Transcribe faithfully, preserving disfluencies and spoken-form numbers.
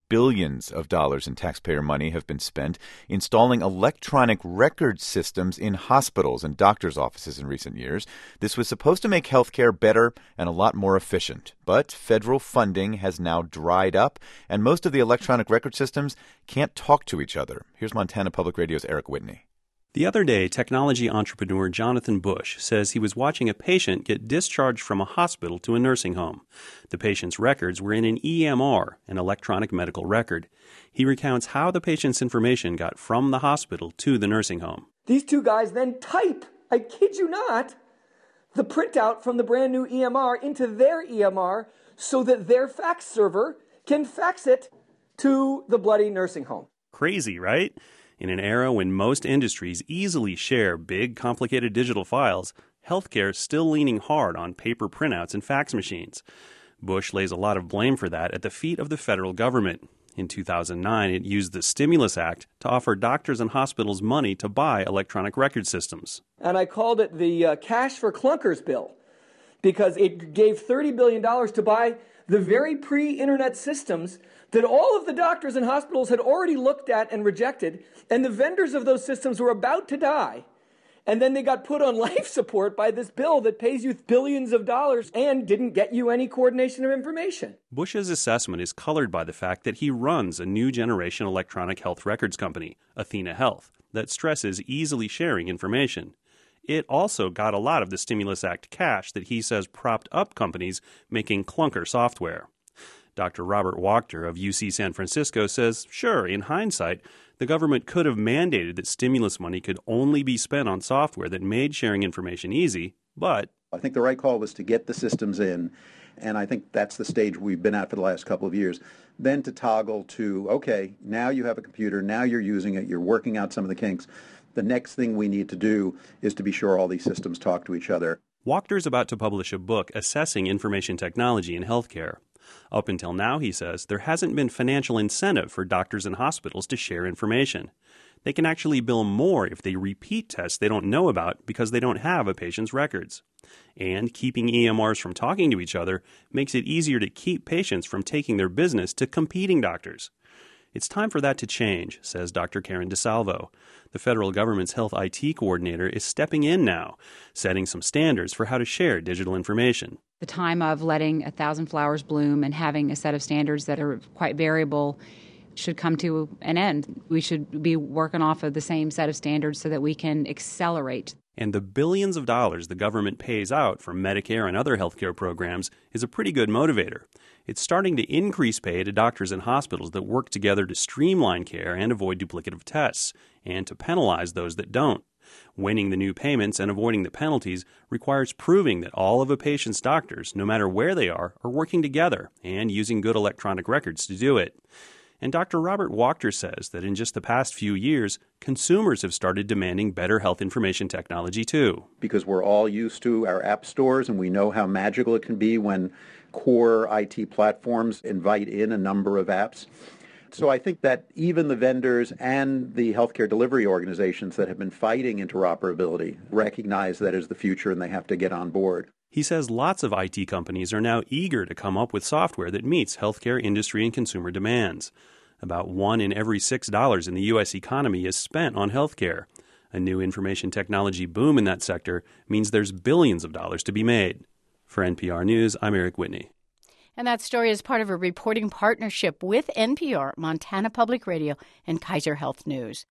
Billions of dollars in taxpayer money have been spent installing electronic record systems in hospitals and doctors' offices in recent years. This was supposed to make healthcare better and a lot more efficient. But federal funding has now dried up, and most of the electronic record systems can't talk to each other. Here's Montana Public Radio's Eric Whitney. The other day, technology entrepreneur Jonathan Bush says he was watching a patient get discharged from a hospital to a nursing home. The patient's records were in an E M R, an electronic medical record. He recounts how the patient's information got from the hospital to the nursing home. These two guys then type, I kid you not, the printout from the brand new E M R into their E M R so that their fax server can fax it to the bloody nursing home. Crazy, right? In an era when most industries easily share big, complicated digital files, healthcare is still leaning hard on paper printouts and fax machines. Bush lays a lot of blame for that at the feet of the federal government. In two thousand nine, it used the Stimulus Act to offer doctors and hospitals money to buy electronic record systems. And I called it the uh, Cash for Clunkers bill because it gave thirty billion dollars to buy the very pre-internet systems that all of the doctors and hospitals had already looked at and rejected, and the vendors of those systems were about to die. And then they got put on life support by this bill that pays you billions of dollars and didn't get you any coordination of information. Bush's assessment is colored by the fact that he runs a new generation electronic health records company, Athena Health, that stresses easily sharing information. It also got a lot of the Stimulus Act cash that he says propped up companies making clunker software. Doctor Robert Wachter of U C San Francisco says, sure, in hindsight, the government could have mandated that stimulus money could only be spent on software that made sharing information easy, but I think the right call was to get the systems in, and I think that's the stage we've been at for the last couple of years. Then to toggle to, okay, now you have a computer, now you're using it, you're working out some of the kinks. The next thing we need to do is to be sure all these systems talk to each other. Wachter's about to publish a book assessing information technology in healthcare. Up until now, he says, there hasn't been financial incentive for doctors and hospitals to share information. They can actually bill more if they repeat tests they don't know about because they don't have a patient's records. And keeping E M Rs from talking to each other makes it easier to keep patients from taking their business to competing doctors. It's time for that to change, says Doctor Karen DeSalvo. The federal government's health I T coordinator is stepping in now, setting some standards for how to share digital information. The time of letting a thousand flowers bloom and having a set of standards that are quite variable should come to an end. We should be working off of the same set of standards so that we can accelerate. And the billions of dollars the government pays out for Medicare and other healthcare programs is a pretty good motivator. It's starting to increase pay to doctors and hospitals that work together to streamline care and avoid duplicative tests, and to penalize those that don't. Winning the new payments and avoiding the penalties requires proving that all of a patient's doctors, no matter where they are, are working together and using good electronic records to do it. And Doctor Robert Wachter says that in just the past few years, consumers have started demanding better health information technology too. Because we're all used to our app stores and we know how magical it can be when core I T platforms invite in a number of apps. So I think that even the vendors and the healthcare delivery organizations that have been fighting interoperability recognize that is the future and they have to get on board. He says lots of I T companies are now eager to come up with software that meets healthcare industry and consumer demands. About one in every six dollars in the U S economy is spent on healthcare. A new information technology boom in that sector means there's billions of dollars to be made. For N P R News, I'm Eric Whitney. And that story is part of a reporting partnership with N P R, Montana Public Radio, and Kaiser Health News.